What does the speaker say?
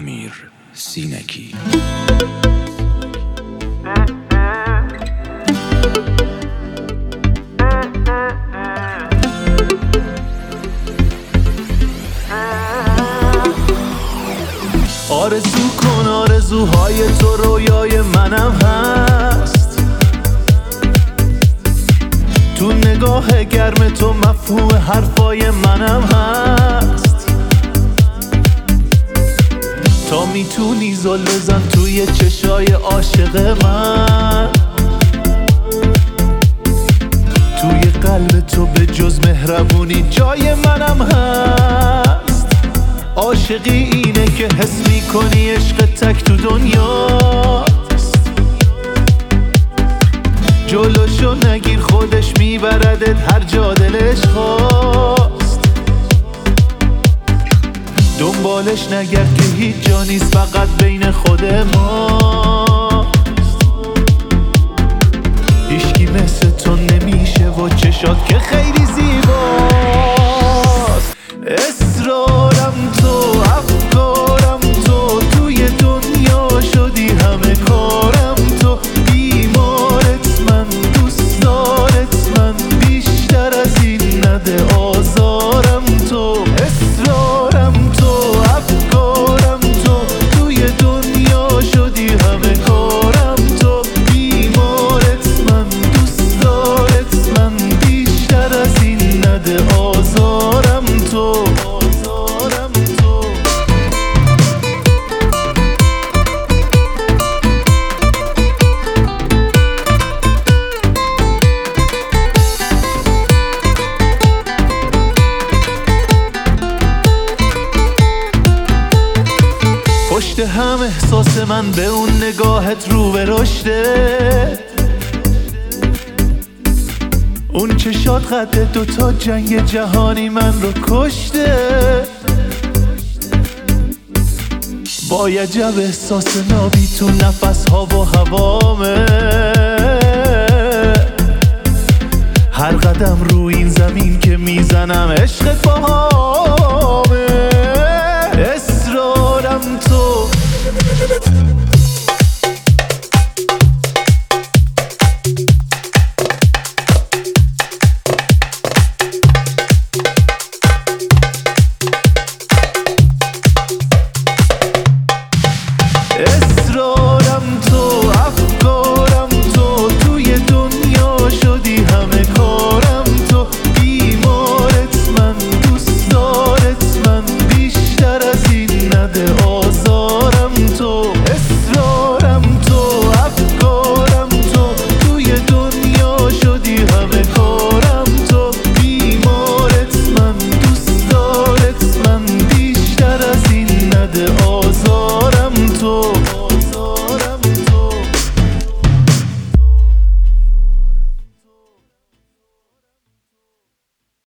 امیر سینکی. آرزو کن آرزوهای تو رویای منم هست، تو نگاه گرم تو مفهوم حرفای منم هست. تا میتونی زل بزن توی چشای عاشق من، توی قلب تو به جز مهربونی جای منم هست. عاشقی اینه که حس میکنی عشق تک تو دنیاست، جلوشو نگیر خودش میبردت هر جا دلش خواست. دنبالش نگرد که هیچ جا نیست فقط بین خود ماست. هیچکی مثل تو نمیشه و چشات که خیلی زیباست. اصرارم تو افکارم تو، توی دنیا شدی همه کارم تو. بیمارت من دوست دارت من، بیشتر از این نده آزارم تو. اصرارم تو افکارم تو، توی دنیا شدی همه کارم تو. بیمارت من دوست دارت من، بیشتر از این نده آزارم تو. پشت هم احساس من به اون نگاهت رو به رشده، اون چشات قد دوتا جنگ جهانی من رو کشته. با یه جب احساس نابی تو نفس ها و هوامه، هر قدم رو این زمین که میزنم عشقت باهامه.